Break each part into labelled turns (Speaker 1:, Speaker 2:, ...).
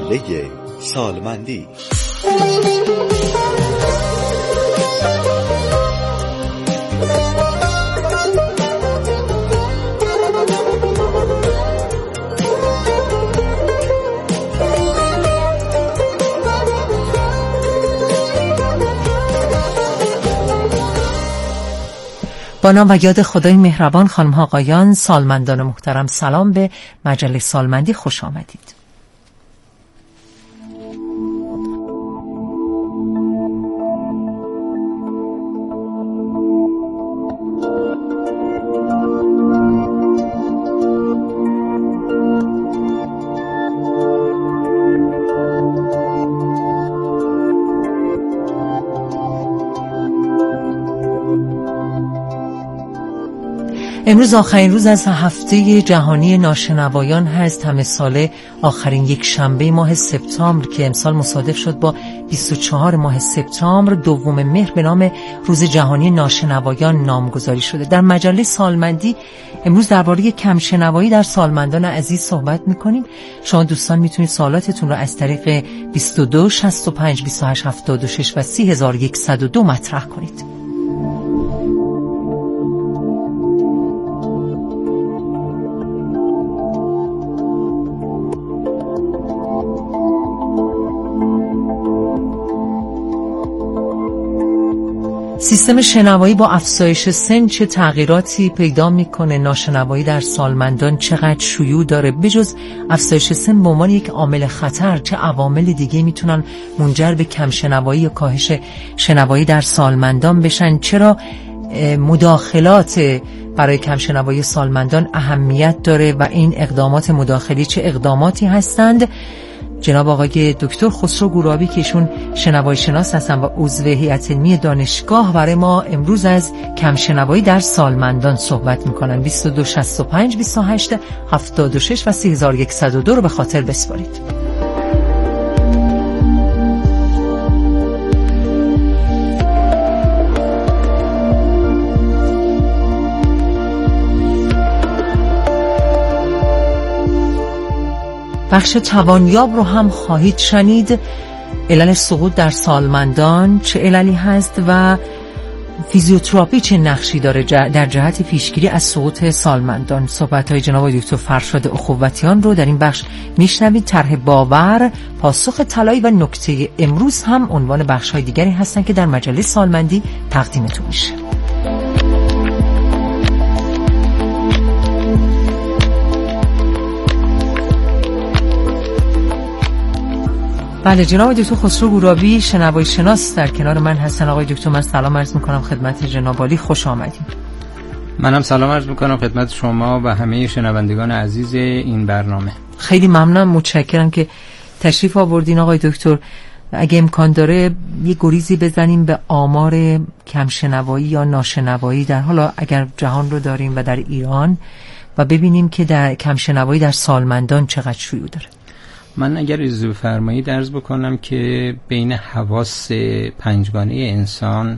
Speaker 1: محله سالمندی.
Speaker 2: با نام و یاد خدای مهربان، خانم ها آقایان، سالمندان محترم، سلام به مجله سالمندی، خوش آمدید. امروز آخرین روز از هفته جهانی ناشنوایان هست، همه ساله آخرین یک شنبه ماه سپتامبر که امسال مصادف شد با 24 ماه سپتامبر، دوم مهر به نام روز جهانی ناشنوایان نامگذاری شده. در مجله سالمندی امروز درباره کمشنوایی در سالمندان عزیز صحبت می‌کنیم. شما دوستان میتونید سوالاتتون رو از طریق 22 65 28 76 و 30102 مطرح کنید. سیستم شنوایی با افزایش سن چه تغییراتی پیدا میکنه؟ ناشنوایی در سالمندان چقدر شیوع داره؟ بجز افزایش سن به عنوان یک عامل خطر، چه عوامل دیگه میتونن منجر به کم شنوایی یا کاهش شنوایی در سالمندان بشن؟ چرا مداخلات برای کم شنوایی سالمندان اهمیت داره و این اقدامات مداخلی چه اقداماتی هستند؟ جناب آقای دکتر خسرو گورابی که ایشون شنوایی شناس هستن و عضو هیئت علمی دانشگاه برای ما امروز از کم شنوایی در سالمندان صحبت میکنن. 22 65 28 76 و 30102 رو به خاطر بسپارید. بخش توانیاب رو هم خواهید شنید. علل سقوط در سالمندان چه عللی هست و فیزیوتراپی چه نقشی داره در جهت پیشگیری از سقوط سالمندان؟ صحبت‌های جناب دکتر فرشاد اخوتیان رو در این بخش میشنوید. طرح باور، پاسخ طلایی و نکته امروز هم عنوان بخش‌های دیگری هستن که در مجله سالمندی تقدیمتون میشه. بله، جناب دکتر خسرو گورابی شنوایی شناس در کنار من هستن. آقای دکتر من سلام عرض میکنم خدمت جناب عالی، خوش آمدید.
Speaker 3: منم سلام عرض میکنم خدمت شما و همه شنوندگان عزیز این برنامه.
Speaker 2: خیلی ممنونم، متشکرم که تشریف آوردین آقای دکتر. اگه امکان داره یه گریزی بزنیم به آمار کمشنوایی یا ناشنوایی در حالا اگر جهان رو داریم و در ایران و ببینیم که در کمشنوایی در سالمندان چقدر شیوع داره.
Speaker 3: من اگر اجازه بفرمایید عرض بکنم که بین حواس پنجگانه انسان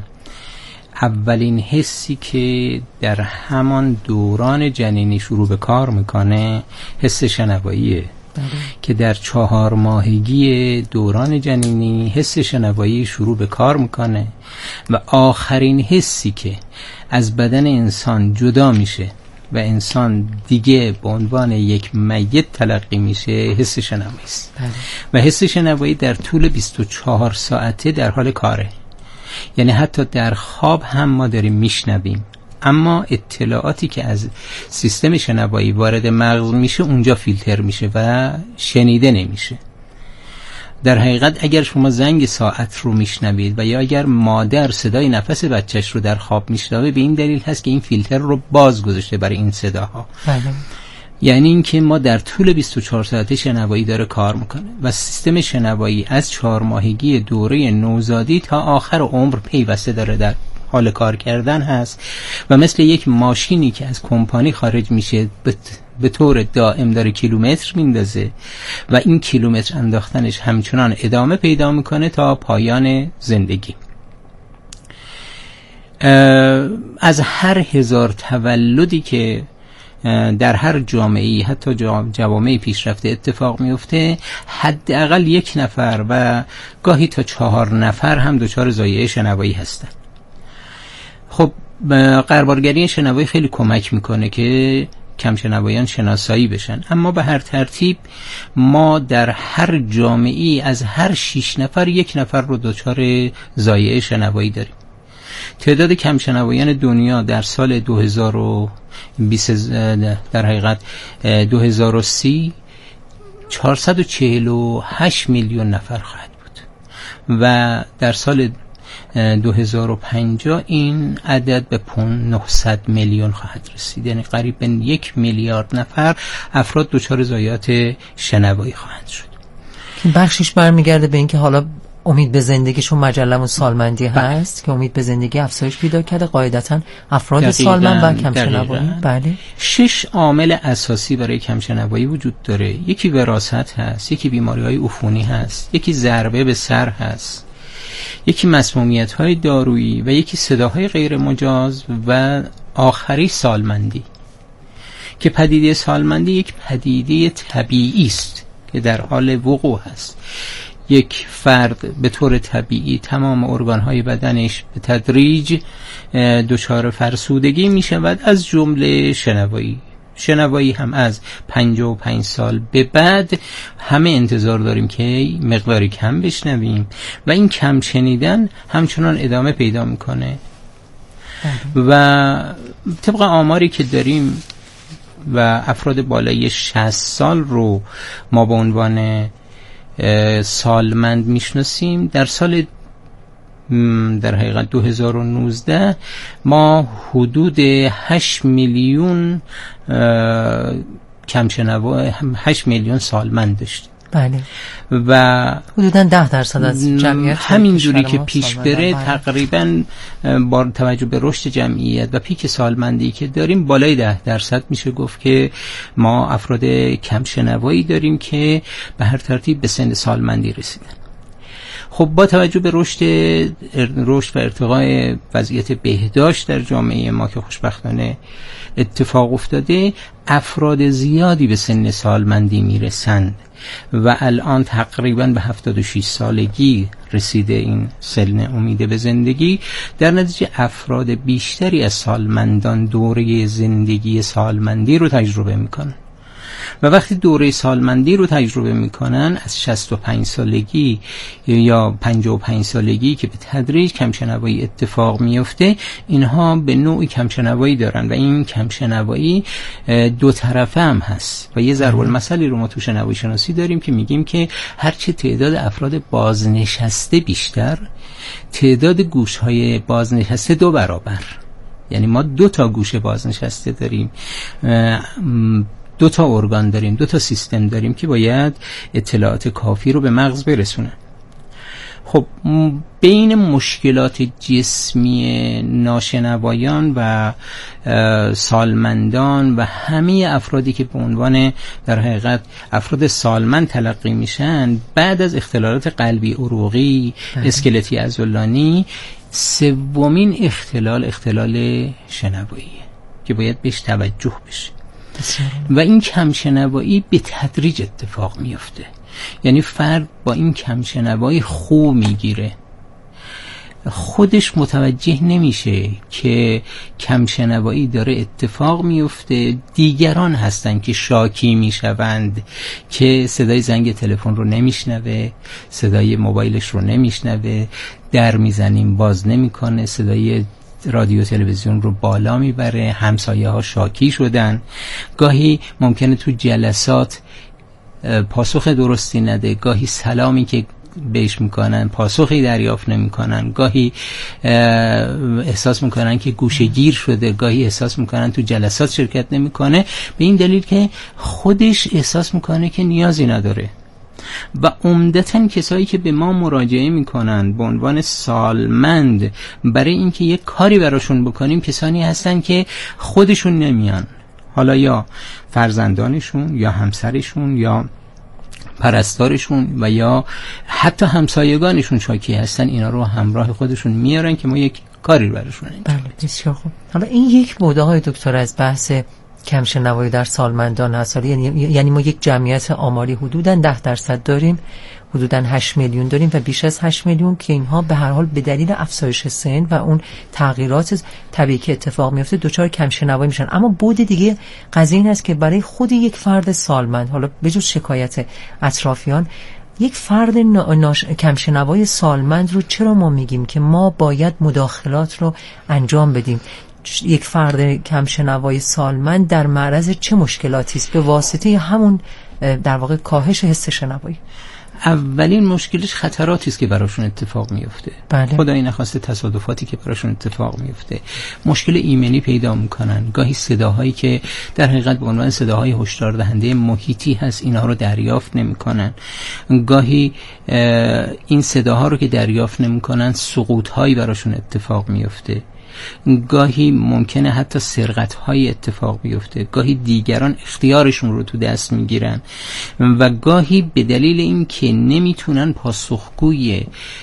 Speaker 3: اولین حسی که در همان دوران جنینی شروع به کار میکنه حس شنواییه. که در 4 ماهگی دوران جنینی حس شنوایی شروع به کار میکنه و آخرین حسی که از بدن انسان جدا میشه و انسان دیگه به عنوان یک میت تلقی میشه حس شنوایی است. و حس شنوایی در طول 24 ساعته در حال کاره، یعنی حتی در خواب هم ما داریم میشنویم، اما اطلاعاتی که از سیستم شنوایی وارد مغز میشه اونجا فیلتر میشه و شنیده نمیشه. در حقیقت اگر شما زنگ ساعت رو میشنوید و یا اگر مادر صدای نفس بچهش رو در خواب میشنوه، به این دلیل هست که این فیلتر رو باز گذاشته برای این صداها. یعنی اینکه ما در طول 24 ساعته شنوایی داره کار میکنه و سیستم شنوایی از 4 ماهگی دوره نوزادی تا آخر عمر پیوسته داره در حال کار کردن هست و مثل یک ماشینی که از کمپانی خارج میشه به طور دائم داره کیلومتر میندازه و این کیلومتر انداختنش همچنان ادامه پیدا میکنه تا پایان زندگی. از هر 1000 تولدی که در هر جامعه‌ای، حتی جوامع پیشرفته اتفاق میفته، حداقل 1 نفر و گاهی تا 4 نفر هم دچار ضایعه شنوایی هستن. خب قربالگری شنوایی خیلی کمک میکنه که کم شنوایان شناسایی بشن، اما به هر ترتیب ما در هر جامعه‌ای از هر 6 نفر 1 نفر رو دچار ضایعه شنوایی داریم. تعداد کم شنوایان دنیا در سال 2020 در حقیقت 2030 448 میلیون نفر خواهد بود و در سال 2050 این عدد به 900 میلیون خواهد رسید، یعنی قریب به 1 میلیارد نفر افراد دچار ضایعات شنوایی خواهند شد.
Speaker 2: بخشش برمیگرده به اینکه حالا امید به زندگیشون مجلمون سالمندی هست که امید به زندگی افزایش پیدا کرده، قاعدتا افراد سالمند و کم شنوایی. بله
Speaker 3: 6 عامل اساسی برای کم شنوایی وجود داره. یکی وراثت هست، یکی بیماری‌های عفونی هست، یکی ضربه به سر هست، یکی مسمومیت‌های دارویی و یکی صداهای غیر مجاز و آخری سالمندی، که پدیده سالمندی یک پدیده طبیعی است که در حال وقوع است. یک فرد به طور طبیعی تمام ارگان‌های بدنش به تدریج دچار فرسودگی می شود، از جمله شنوایی هم از 55 سال به بعد همه انتظار داریم که مقداری کم بشنویم و این کم شنیدن همچنان ادامه پیدا میکنه و طبق آماری که داریم و افراد بالای 60 سال رو ما به عنوان سالمند میشناسیم. در سال در حقیقت 2019 ما حدود 8 میلیون کمشنوا 8 میلیون سالمند داشتیم.
Speaker 2: بله.
Speaker 3: و
Speaker 2: حدوداً 10% از جمعیت
Speaker 3: همینجوری که پیش بره تقریباً با توجه به رشد جمعیت و پیک سالمندی که داریم بالای 10% میشه گفت که ما افراد کم شنوایی داریم که به هر ترتیب به سن سالمندی رسیدن. خب با توجه به رشد و ارتقای وضعیت بهداشت در جامعه ما که خوشبختانه اتفاق افتاده، افراد زیادی به سن سالمندی میرسند و الان تقریبا به 76 سالگی رسیده این سن امید به زندگی. در نتیجه افراد بیشتری از سالمندان دوره زندگی سالمندی رو تجربه میکنن و وقتی دوره سالمندی رو تجربه میکنن از 65 سالگی یا 55 سالگی که به تدریج کمشنوایی اتفاق میفته، اینها به نوعی کمشنوایی دارن و این کمشنوایی دو طرفه هم هست و یه ضرب المثلی رو ما تو شنوایی شناسی داریم که میگیم که هرچه تعداد افراد بازنشسته بیشتر، تعداد گوش‌های بازنشسته 2 برابر. یعنی ما 2 تا گوش بازنشسته داریم، 2 تا ارگان داریم، 2 تا سیستم داریم که باید اطلاعات کافی رو به مغز برسونن. خب بین مشکلات جسمی ناشنوایان و سالمندان و همه افرادی که به عنوان در حقیقت افراد سالمند تلقی میشن بعد از اختلالات قلبی عروقی اسکلتی عضلانی، سومین اختلال شنواییه که باید بهش توجه بشه و این کمشنوایی به تدریج اتفاق میفته. یعنی فرد با این کمشنوایی خو میگیره، خودش متوجه نمیشه که کمشنوایی داره اتفاق میفته، دیگران هستن که شاکی میشوند که صدای زنگ تلفن رو نمیشنوه، صدای موبایلش رو نمیشنوه، در میزنیم باز نمیکنه، صدای رادیو تلویزیون رو بالا میبره، همسایه ها شاکی شدن، گاهی ممکنه تو جلسات پاسخ درستی نده، گاهی سلامی که بهش میکنن پاسخی دریافت نمیکنن، گاهی احساس میکنن که گوشه‌گیر شده، گاهی احساس میکنن تو جلسات شرکت نمیکنه، به این دلیل که خودش احساس میکنه که نیازی نداره. و عمدتاً کسایی که به ما مراجعه میکنن به عنوان سالمند برای اینکه یک کاری براشون بکنیم، کسانی هستن که خودشون نمیان، حالا یا فرزندانشون یا همسرشون یا پرستارشون و یا حتی همسایگانشون شاکی هستن، اینا رو همراه خودشون میارن که ما یک کاری براشون انجام بدیم.
Speaker 2: بله بسیار خوب. حالا این یک بوده های دکتر از بحث کم شنوایی در سالمندان هست. یعنی ما یک جمعیت آماری حدوداً 10% داریم، حدوداً 8 میلیون داریم و بیش از 8 میلیون که اینها به هر حال به دلیل افزایش سن و اون تغییرات طبیعی که اتفاق میفته دچار کم شنوایی میشن. اما بود دیگه قضیه این است که برای خود یک فرد سالمند، حالا بجز شکایت اطرافیان، یک فرد کم شنوای سالمند رو چرا ما میگیم که ما باید مداخلات رو انجام بدیم؟ یک فرد کم شنوای سالمند در معرض چه مشکلاتی است به واسطه همون در واقع کاهش حس شنوایی؟
Speaker 3: اولین مشکلش خطراتی است که براشون اتفاق میفته.
Speaker 2: بله.
Speaker 3: خدای نخواسته تصادفاتی که براشون اتفاق میفته. مشکل ایمنی پیدا میکنن. گاهی صداهایی که در حقیقت به عنوان صداهای هشدار دهنده محیطی هست اینها رو دریافت نمیکنن. گاهی این صداها رو که دریافت نمیکنن سقوطهایی براشون اتفاق میفته. گاهی ممکنه حتی سرقت‌های اتفاق بیفته، گاهی دیگران اختیارشون رو تو دست میگیرن و گاهی به دلیل این که نمیتونن پاسخگوی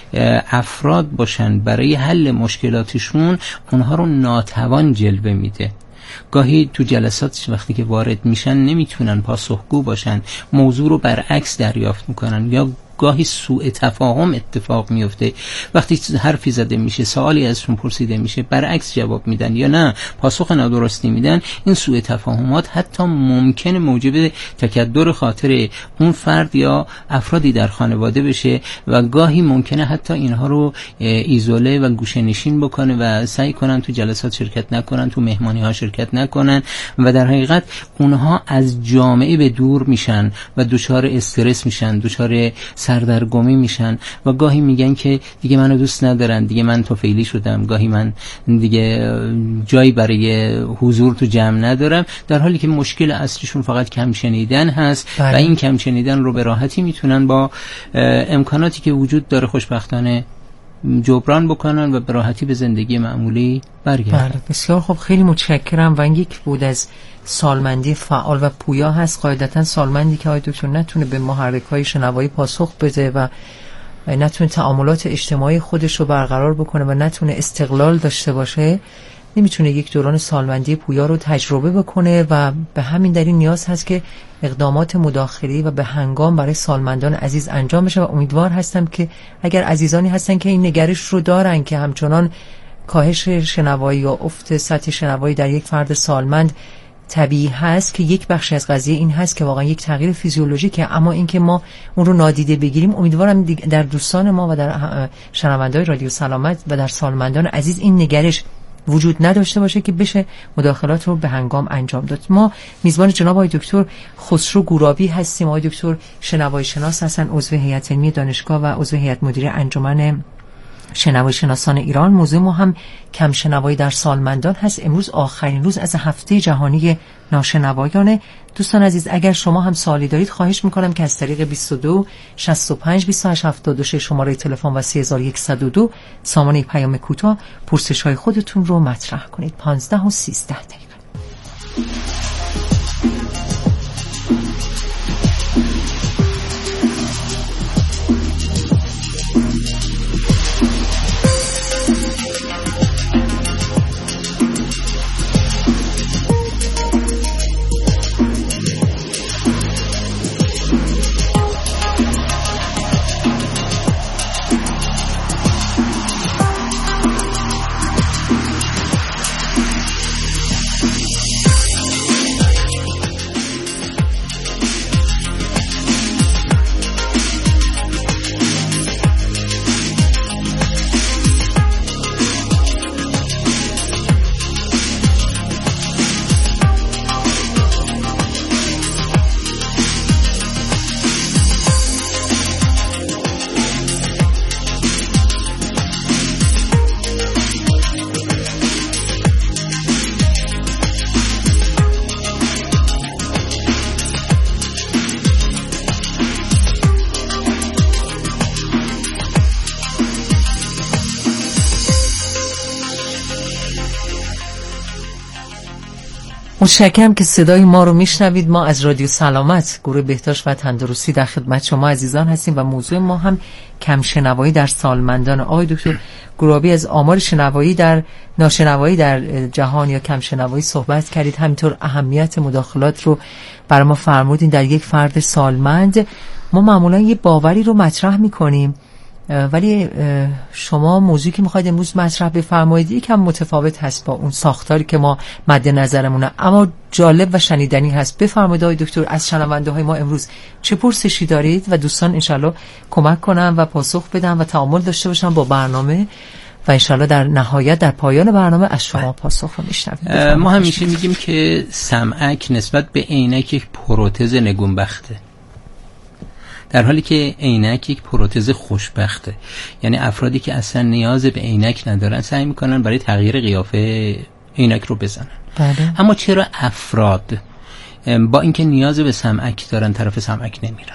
Speaker 3: افراد باشن برای حل مشکلاتشون اونها رو ناتوان جلوه میده. گاهی تو جلسات وقتی که وارد میشن نمیتونن پاسخگو باشن، موضوع رو برعکس دریافت میکنن یا گاهی سوء تفاهم اتفاق میفته. وقتی حرفی زده میشه، سوالی ازشون پرسیده میشه، برعکس جواب میدن یا نه پاسخ نادرستی میدن. این سوء تفاهمات حتی ممکنه موجب تکدر خاطر اون فرد یا افرادی در خانواده بشه و گاهی ممکنه حتی اینها رو ایزوله و گوشه‌نشین بکنه و سعی کنن تو جلسات شرکت نکنن، تو مهمانی ها شرکت نکنن و در حقیقت اونها از جامعه به دور میشن و دچار استرس میشن، دچار سردرگمی میشن و گاهی میگن که دیگه منو دوست ندارن، دیگه من توفیلی شدم، گاهی من دیگه جایی برای حضور تو جمع ندارم، در حالی که مشکل اصلیشون فقط کم شنیدن هست.
Speaker 2: بله.
Speaker 3: و این کم شنیدن رو به راحتی میتونن با امکاناتی که وجود داره خوشبختانه جبران بکنن و به راحتی به زندگی معمولی برگردن.
Speaker 2: بله بسیار خوب، خیلی متشکرم. و این یک بود از سالمندی فعال و پویا هست. قاعدتا سالمندی که دکتر نتونه به محرک‌های شنوایی پاسخ بده و نتونه تعاملات اجتماعی خودش رو برقرار بکنه و نتونه استقلال داشته باشه، نمیتونه یک دوران سالمندی پویا رو تجربه بکنه و به همین دلیل نیاز هست که اقدامات مداخلی و به هنگام برای سالمندان عزیز انجام بشه. و امیدوار هستم که اگر عزیزانی هستن که این نگرش رو دارن که همچنان کاهش شنوایی یا افت سطح شنوایی در یک فرد سالمند طبیعی هست، که یک بخش از قضیه این هست که واقعا یک تغییر فیزیولوژیکه، اما اینکه ما اون رو نادیده بگیریم. امیدوارم در دوستان ما و در شنونده‌های رادیو سلامت و در سالمندان عزیز این نگرش وجود نداشته باشه که بشه مداخلات رو به هنگام انجام داد. ما میزبان جناب آقای دکتر خسرو گورابی هستیم. آقای دکتر شنوایی شناس هستن، عضو هیئت علمی دانشگاه و عضو هیئت مدیره انجمن شنوایی شناسان ایران. موضوع ما هم کم شنوایی در سالمندان هست. امروز آخرین روز از هفته جهانی ناشنوایان. دوستان عزیز، اگر شما هم سوالی دارید خواهش میکنم که از طریق 22 65 28 76 شماره تلفن و 3102 سامانه پیام کوتاه پرسش های خودتون رو مطرح کنید. 15 و 13 دقیقه. متشکرم که صدای ما رو میشنوید. ما از رادیو سلامت، گروه بهداشت و تندرستی در خدمت شما عزیزان هستیم و موضوع ما هم کم شنوایی در سالمندان. آقای دکتر گرابی از آمار شنوایی در ناشنوایی در جهان یا کم شنوایی صحبت کردید، همینطور اهمیت مداخلات رو برای ما فرمودین در یک فرد سالمند. ما معمولا یه باوری رو مطرح میکنیم، ولی شما موضوعی که میخواید امروز مطرح بفرمایید یکم متفاوت هست با اون ساختاری که ما مد نظرمونه، اما جالب و شنیدنی هست. بفرمایید آقای دکتر، از شنونده های ما امروز چه پرسشی دارید و دوستان انشالله کمک کنن و پاسخ بدن و تعامل داشته باشن با برنامه و انشالله در نهایت در پایان برنامه از شما پاسخ رو میشنویم.
Speaker 3: ما همیشه میگیم که سمعک نسبت به عینک یک پروتز نگونبخته، در حالی که عینک یک پروتز خوشبخته. یعنی افرادی که اصلا نیاز به عینک ندارن سعی میکنن برای تغییر قیافه عینک رو بزنن.
Speaker 2: بله.
Speaker 3: اما چرا افراد با اینکه نیاز به سمعک دارن طرف سمعک نمیرن؟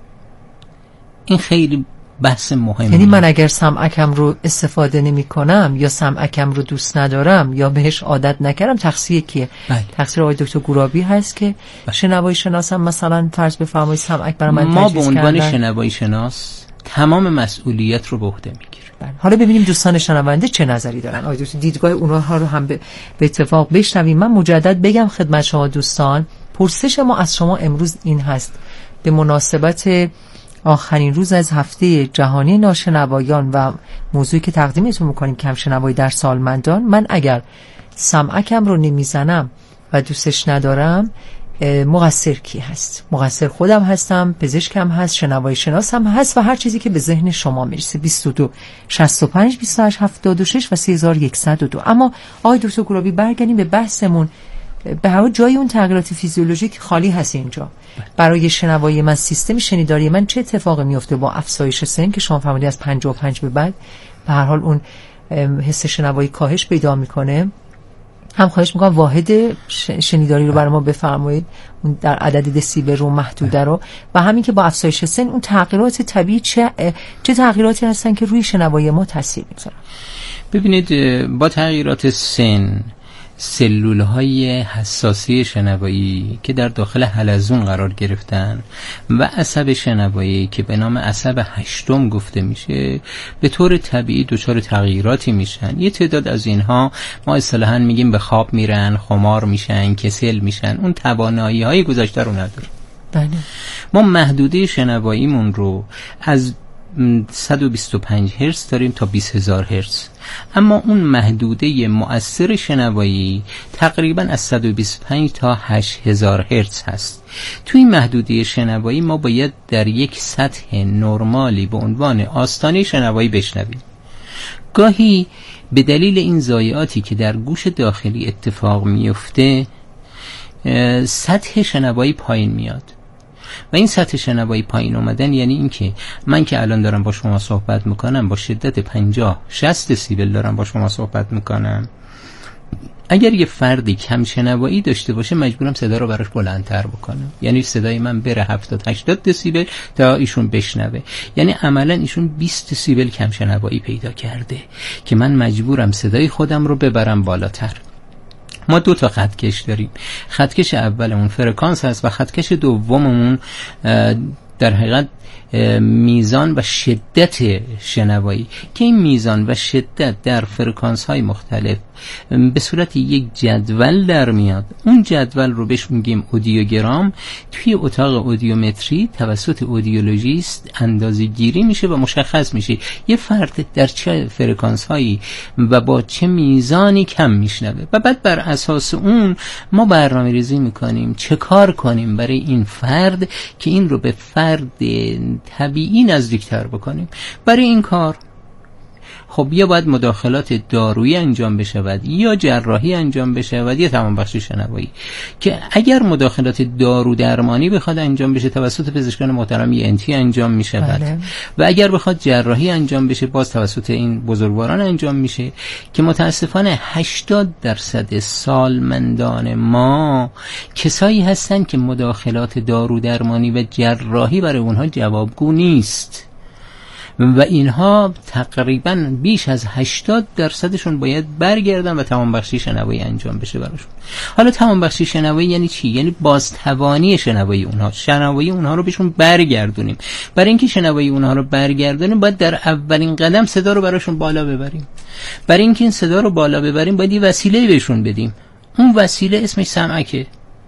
Speaker 3: این خیلی بحث مهمه.
Speaker 2: یعنی من اگر سمعکم رو استفاده نمی کنم یا سمعکم رو دوست ندارم یا بهش عادت نکردم، تقصیر کیه؟
Speaker 3: بله.
Speaker 2: تقصیر آقای دکتر گرابی هست که شنوایی شناسم مثلا فرض بفرمایید سمعک برای من
Speaker 3: ما
Speaker 2: تجویز
Speaker 3: به عنوان
Speaker 2: کردن.
Speaker 3: شنوایی شناس تمام مسئولیت رو به عهده میگیریم.
Speaker 2: بله. حالا ببینیم دوستان شنونده چه نظری دارن. آقای دکتر دیدگاه اونها رو هم به اتفاق بشنویم. من مجدد بگم خدمت شما دوستان، پرسش ما از شما امروز این هست: به مناسبت آخرین روز از هفته جهانی ناشنوایان و موضوعی که تقدیمتون میکنیم کم شنوایی در سالمندان، من اگر سمعکم رو نمیزنم و دوستش ندارم، مقصر کی هست؟ مقصر خودم هستم، پزشکم هست، شنوایی شناسم هست و هر چیزی که به ذهن شما میرسه. 22 65 28 76 و 3102. اما آقای دکتر گرابی برگردیم به بحثمون. به هر جای اون تغییرات فیزیولوژیک خالی هست اینجا. برای شنوایی من، سیستم شنیداری من چه اتفاقی میفته با افزایش سن که شما فرمودید از 55 به بعد به هر حال اون حس شنوایی کاهش پیدا میکنه؟ هم خواهش میکنم واحد شنیداری رو برای ما بفرمایید، اون در عدد دسیبل رو محدوده رو، و همین که با افزایش سن اون تغییرات طبیعی چه تغییراتی هستن که روی شنوایی ما تاثیر میذارن؟
Speaker 3: ببینید، با تغییرات سن سلولهای حساسی شنوایی که در داخل حلزون قرار گرفتن و عصب شنوایی که به نام عصب هشتم گفته میشه به طور طبیعی دچار تغییراتی میشن. یه تعداد از اینها ما اصطلاحاً میگیم به خواب میرن، خمار میشن، کسل میشن، اون توانایی های گذشته رو نداره.
Speaker 2: بله.
Speaker 3: ما محدوده شنواییمون رو از 125 هرتز داریم تا 20,000 هرتز، اما اون محدوده مؤثر شنوایی تقریبا از 125 تا 8,000 هرتز هست. توی این محدوده شنوایی ما باید در یک سطح نرمالی به عنوان آستانه شنوایی بشنویم. گاهی به دلیل این ضایعاتی که در گوش داخلی اتفاق میفته سطح شنوایی پایین میاد و این سطح شنوایی پایین اومدن یعنی این که من که الان دارم با شما صحبت میکنم با شدت 50-60 دسیبل دارم با شما صحبت میکنم. اگر یه فردی کم شنوایی داشته باشه مجبورم صدا رو براش بلندتر بکنم، یعنی صدای من بره 70-80 دسیبل تا ایشون بشنوه. یعنی عملا ایشون 20 دسیبل کم شنوایی پیدا کرده که من مجبورم صدای خودم رو ببرم بالاتر. ما 2 تا خطکش داریم. خطکش اولمون فرکانس هست و خطکش دوممون در حقیقت میزان و شدت شنوایی که این میزان و شدت در فرکانس های مختلف به صورت یک جدول در میاد. اون جدول رو بهش میگیم اودیوگرام. توی اتاق اودیومتری توسط اودیولوژیست اندازه گیری میشه و مشخص میشه یه فرد در چه فرکانس هایی و با چه میزانی کم میشنوه و بعد بر اساس اون ما برنامه ریزی میکنیم چه کار کنیم برای این فرد که این رو به فرد طبیعی نزدیکتر بکنیم. برای این کار خب یا باید مداخلات دارویی انجام بشود یا جراحی انجام بشود یا تمام بخش شنوایی، که اگر مداخلات دارو درمانی بخواد انجام بشه توسط پزشکان محترم ENT انجام میشود.
Speaker 2: بله.
Speaker 3: و اگر بخواد جراحی انجام بشه باز توسط این بزرگواران انجام میشه که متاسفانه 80% سالمندان ما کسایی هستن که مداخلات دارو درمانی و جراحی برای اونها جوابگو نیست و اینها تقریبا بیش از 80% باید برگردن و توانبخشی شنوایی انجام بشه براشون. حالا توانبخشی شنوایی یعنی چی؟ یعنی بازتوانی شنوایی اونها، شنوایی اونها رو بهشون برگردونیم. برای اینکه شنوایی اونها رو برگردونیم باید در اولین قدم صدا رو براشون بالا ببریم. برای اینکه این صدا رو بالا ببریم باید یه وسیله بهشون بدیم. اون وسیله اسمش سمعکه.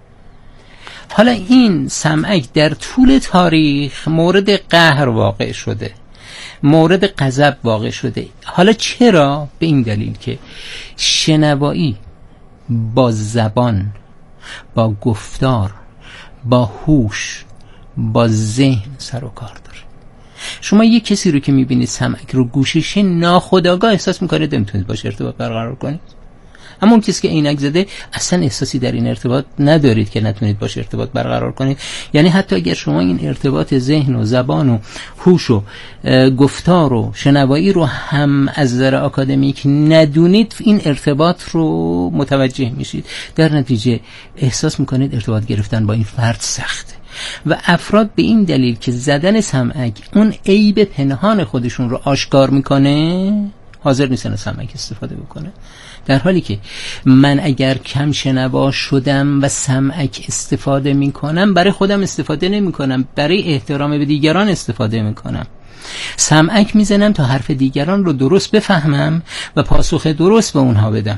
Speaker 3: حالا این سمعک در طول تاریخ مورد قهر واقع شده، مورد غضب واقع شده. حالا چرا؟ به این دلیل که شنوایی با زبان، با گفتار، با هوش، با ذهن سر و کار داره. شما یک کسی رو که میبینید سمعک رو گوششه، ناخودآگاه احساس میکنید نمیتونید باشه ارتباط برقرار کنید. اما اون کسی که عینک زده اصلا احساسی در این ارتباط ندارید که نتونید باشه ارتباط برقرار کنید. یعنی حتی اگر شما این ارتباط ذهن و زبان و هوش و گفتار و شنوایی رو هم از نظر آکادمیک ندونید، این ارتباط رو متوجه میشید. در نتیجه احساس میکنید ارتباط گرفتن با این فرد سخته. و افراد به این دلیل که زدن سمعک اون عیب پنهان خودشون رو آشکار میکنه، حاضر نیستن از سمعک استفاده بکنه. در حالی که من اگر کم شنوا شدم و سمعک استفاده می کنم، برای خودم استفاده نمی کنم، برای احترام به دیگران استفاده می کنم. سمعک می زنم تا حرف دیگران رو درست بفهمم و پاسخ درست به اونها بدم.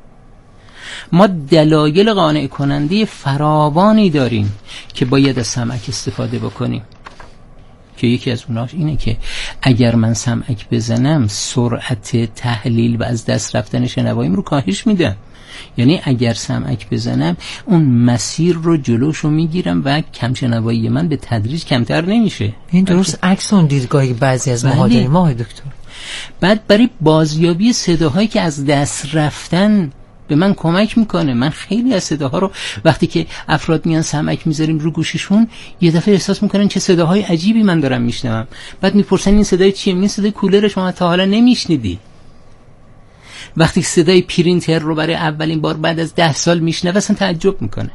Speaker 3: ما دلایل قانع کننده فراوانی داریم که باید از سمعک استفاده بکنیم، که یکی از اوناش اینه که اگر من سمعک بزنم سرعت تحلیل و از دست رفتن شنواییم رو کاهش میدم. یعنی اگر سمعک بزنم اون مسیر رو جلوشو میگیرم و کم شنوایی من به تدریج کمتر نمیشه.
Speaker 2: این درست عکس اون دیدگاهی بعضی از ما داریم ما دکتر.
Speaker 3: بعد برای بازیابی صداهایی که از دست رفتن به من کمک میکنه. من خیلی از صداها رو وقتی که افراد میان سمعک میذاریم رو گوششون، یه دفعه احساس میکنن چه صداهای عجیبی من دارم میشنوم. بعد میپرسن این صدای چیه؟ این صدای کولر شما تا حالا نمیشنیدی. وقتی صدای پرینتر رو برای اولین بار بعد از 10 سال میشنوه اصلا تعجب میکنه.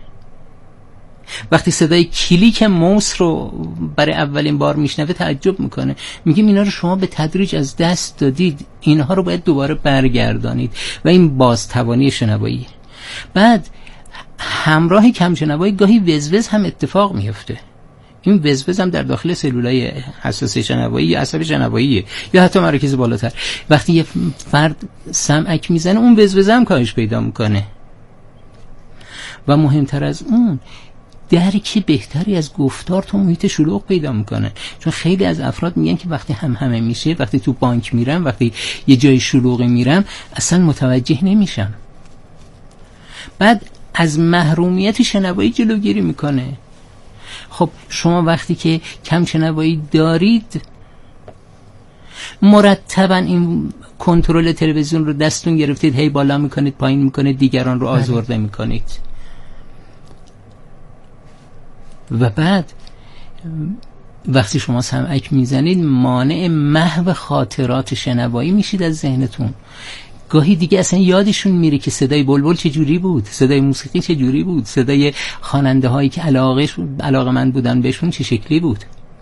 Speaker 3: وقتی صدای کلیک موس رو برای اولین بار میشنوه تعجب میکنه. میگیم اینا رو شما به تدریج از دست دادید، اینها رو باید دوباره برگردانید و این بازتوانی شنوایی. بعد همراه کم شنوایی گاهی وزوز هم اتفاق میفته. این وزوز هم در داخل سلولای حساسه شنوایی یا عصب شنوایی یا حتی مراکز بالاتر، وقتی یه فرد سمعک میزنه اون وزوز هم کاهش پیدا میکنه. و مهمتر از اون درکی بهتری از گفتار تو محیط شلوغ پیدا میکنه. چون خیلی از افراد میگن که وقتی همه میشه، وقتی تو بانک میرم، وقتی یه جای شلوغی میرم اصلا متوجه نمیشم. بعد از محرومیت شنوایی جلوگیری میکنه. خب شما وقتی که کم شنوایی دارید مرتبا این کنترل تلویزیون رو دستون گرفتید، هی بالا میکنید پایین میکنید، دیگران رو آزرده میکنید. و بعد وقتی شما سمعک میزنید مانع محو خاطرات شنوایی میشید از ذهنتون. گاهی دیگه اصلا یادشون میره که صدای بلبل چه جوری بود، صدای موسیقی چه جوری بود، صدای خواننده هایی که علاقه‌مند بودن بهشون چه شکلی بود.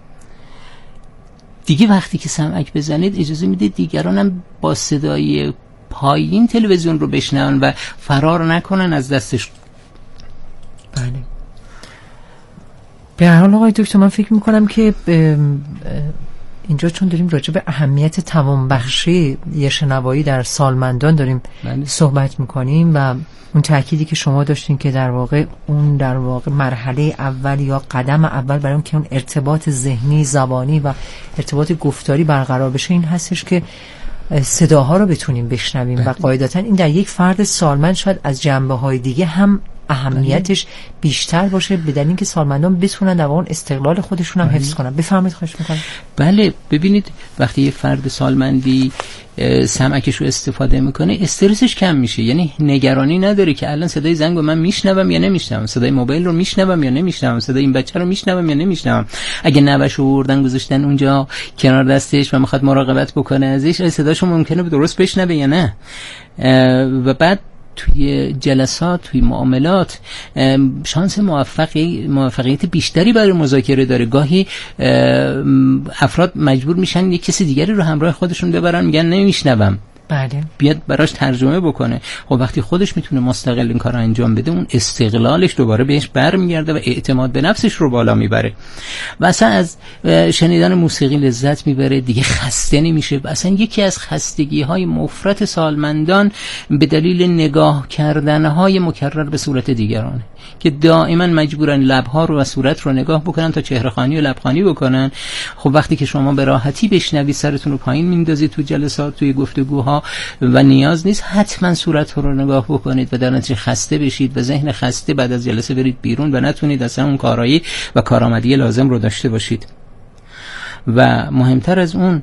Speaker 3: دیگه وقتی که سمعک بزنید اجازه میدید دیگران هم با صدای پایین تلویزیون رو بشنون و فرار نکنن از دستش.
Speaker 2: بله. به هر حال آقای دکتر من فکر میکنم که اینجا چون داریم راجع به اهمیت توانبخشی یه شنوایی در سالمندان داریم صحبت میکنیم و اون تأکیدی که شما داشتین که در واقع مرحله اول یا قدم اول برای اون که اون ارتباط ذهنی، زبانی و ارتباط گفتاری برقرار بشه این هستش که صداها رو بتونیم بشنویم و قاعدتا این در یک فرد سالمند شاید از جنبه‌های دیگه هم اهمیتش بیشتر باشه، به دلیل اینکه سالمندان بتونن در اون استقلال خودشون هم حفظ کنن. بفرمایید خواهش می‌کنم.
Speaker 3: بله ببینید وقتی یه فرد سالمندی سمعکش رو استفاده میکنه استرسش کم میشه، یعنی نگرانی نداره که الان صدای زنگ رو من میشنوم یا نمیشنوم، صدای موبایل رو میشنوم یا نمیشنوم، صدای این بچه رو میشنوم یا نمیشنوم. اگه نوش آوردن گذاشتن اونجا کنار دستش و میخواد مراقبت بکنه ازش، صداشو ممکنه به درست بشنوه یا نه. و بعد توی جلسات، توی معاملات شانس موفقیت بیشتری برای مذاکره داره. گاهی افراد مجبور میشن یک کسی دیگری رو همراه خودشون ببرن، میگن نمیشنوم،
Speaker 2: بله،
Speaker 3: بیاد براش ترجمه بکنه. خب وقتی خودش میتونه مستقل این کار رو انجام بده، اون استقلالش دوباره بهش برمیگرده و اعتماد به نفسش رو بالا میبره و اصلا از شنیدن موسیقی لذت میبره، دیگه خسته نمیشه. اصلا یکی از خستگی های مفرط سالمندان به دلیل نگاه کردن های مکرر به صورت دیگرانه که دائما مجبورن لبها رو و صورت رو نگاه بکنن تا چهره خوانی و لبخوانی بکنن. خب وقتی که شما به راحتی بشنوید، سرتون رو پایین میندازید تو جلسات، توی گفتگوها و نیاز نیست حتما صورت رو نگاه بکنید و در نتیجه خسته بشید و ذهن خسته بعد از جلسه برید بیرون و نتونید اصلا اون کارایی و کارآمدی لازم رو داشته باشید. و مهمتر از اون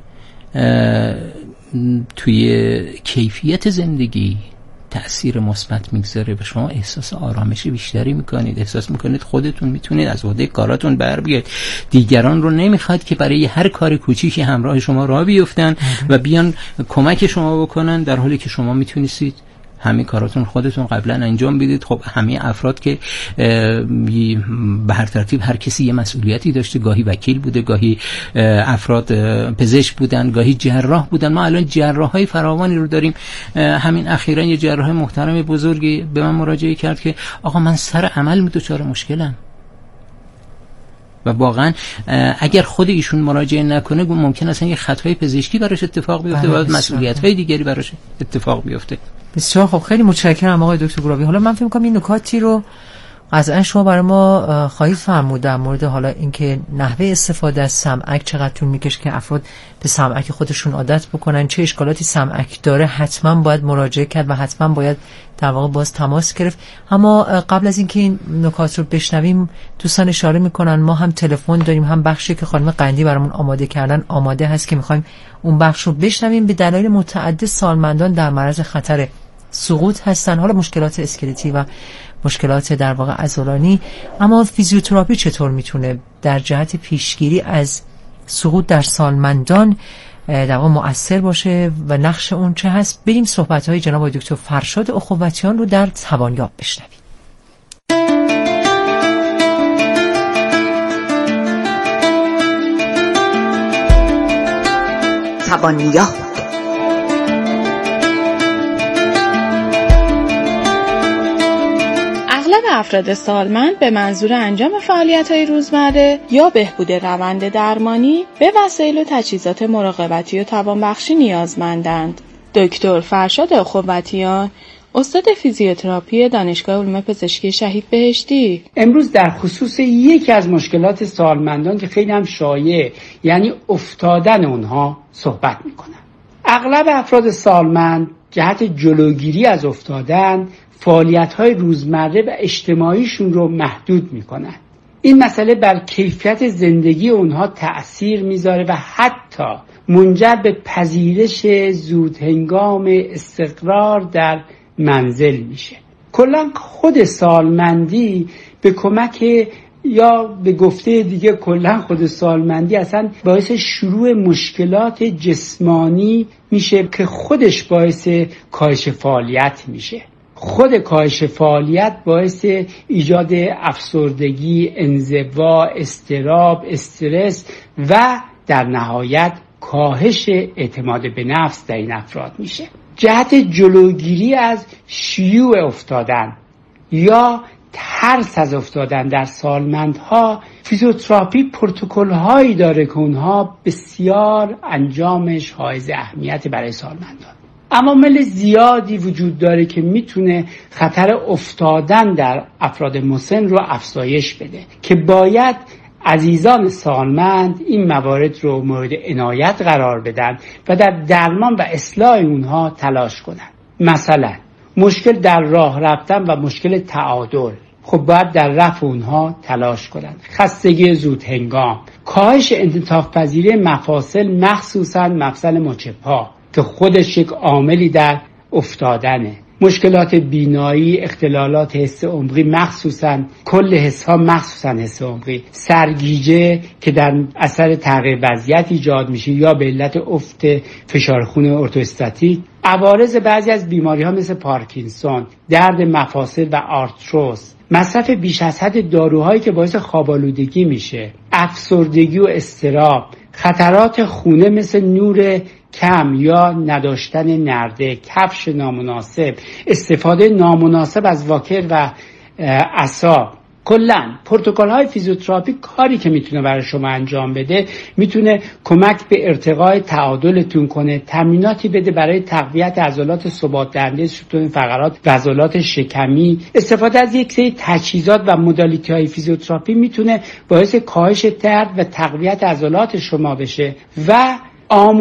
Speaker 3: توی کیفیت زندگی تأثیر مثبت میگذاره و شما احساس آرامش بیشتری میکنید، احساس میکنید خودتون میتونید از عهده کاراتون بر بیاید، دیگران رو نمیخواد که برای هر کار کوچیکی همراه شما راه بیفتن و بیان کمک شما بکنن، در حالی که شما میتونید همه کاراتون خودتون قبلا انجام بدید. خب همه افراد که به هر ترتیب هر کسی یه مسئولیتی داشته، گاهی وکیل بوده، گاهی افراد پزشک بودن، گاهی جراح بودن. ما الان جراحای فراوانی رو داریم. همین اخیراً یه جراح محترم بزرگی به من مراجعه کرد که آقا من سر عمل دچار مشکلم و واقعا اگر خود ایشون مراجعه نکنه ممکن است یه خطای پزشکی براش اتفاق بیفته و مسئولیت‌های دیگری براش اتفاق بیفته.
Speaker 2: بسیار خب، خیلی متشکرم آقای دکتر گرابی. حالا من فکر می‌کنم این نکاتی رو قطعا شما برای ما خواهید فرمود در مورد حالا اینکه نحوه استفاده از سمعک چقدر طول می‌کشه که افراد به سمعک خودشون عادت بکنن، چه اشکالاتی سمعک داره، حتما باید مراجعه کرد و حتما باید در واقع باز تماس گرفت. اما قبل از اینکه این نکات رو بشنویم، دوستان اشاره میکنن ما هم تلفن داریم، هم بخشی که خانم قندی برامون آماده کردن آماده هست که میخوایم اون بخش رو بشنویم. به دلایل متعدد سالمندان در معرض خطر سقوط هستن، حالا مشکلات اسکلتی و مشکلات در واقع عضلانی. اما فیزیوتراپی چطور میتونه در جهت پیشگیری از سقوط در سالمندان در واقع مؤثر باشه و نقش اون چه هست؟ بریم صحبت‌های جناب دکتر فرشاد اخوتیان رو در توانیاب بشنویم.
Speaker 4: توانیاب.
Speaker 5: اغلب افراد سالمند به منظور انجام فعالیت‌های روزمره یا بهبود روند درمانی به وسایل و تجهیزات مراقبتی و توانبخشی نیازمندند. دکتر فرشاد اخوتیان، استاد فیزیوتراپی دانشگاه علوم پزشکی شهید بهشتی،
Speaker 6: امروز در خصوص یکی از مشکلات سالمندان که خیلی هم شایع، یعنی افتادن اونها صحبت میکنم. اغلب افراد سالمند جهت جلوگیری از افتادن فعالیت‌های روزمره و اجتماعیشون رو محدود میکنن. این مسئله بر کیفیت زندگی اونها تأثیر میذاره و حتی منجر به پذیرش زودهنگام استقرار در منزل میشه. کلاً خود سالمندی به کمک یا به گفته دیگه کلاً خود سالمندی اصلا باعث شروع مشکلات جسمانی میشه که خودش باعث کاهش فعالیت میشه. خود کاهش فعالیت باعث ایجاد افسردگی، انزوا، اضطراب، استرس و در نهایت کاهش اعتماد به نفس در این افراد میشه. جهت جلوگیری از شیوع افتادن یا ترس از افتادن در سالمندها، فیزیوتراپی پروتکل هایی داره که اونها بسیار انجامش حائز اهمیت برای سالمندان. عوامل زیادی وجود داره که میتونه خطر افتادن در افراد مسن رو افزایش بده که باید عزیزان سالمند این موارد رو مورد عنایت قرار بدن و در درمان و اصلاح اونها تلاش کنن. مثلا مشکل در راه رفتن و مشکل تعادل، خب باید در رفع اونها تلاش کنن. خستگی زود هنگام، کاهش انعطاف پذیری مفاصل مخصوصا مفصل مچ پا که خودش یک عاملی در افتادنه، مشکلات بینایی، اختلالات حس عمقی مخصوصاً کل حس‌ها مخصوصاً حس عمقی، سرگیجه که در اثر تغییر وضعیت ایجاد میشه یا به علت افت فشار خون ارتوستاتیک، عوارض بعضی از بیماری‌ها مثل پارکینسون، درد مفاصل و آرتروز، مصرف بیش از حد داروهایی که باعث خواب‌آلودگی میشه، افسردگی و اضطراب، خطرات خونه مثل نور کم یا نداشتن نرده، کفش نامناسب، استفاده نامناسب از واکر و عصا. کلاً پروتکل‌های فیزیوتراپی کاری که میتونه برای شما انجام بده، میتونه کمک به ارتقای تعادلتون کنه، تمریناتی بده برای تقویت عضلات ثبات دهنده ستون فقرات و عضلات شکمی. استفاده از یک سری تجهیزات و مدالیتی‌های فیزیوتراپی میتونه باعث کاهش درد و تقویت عضلات شما بشه و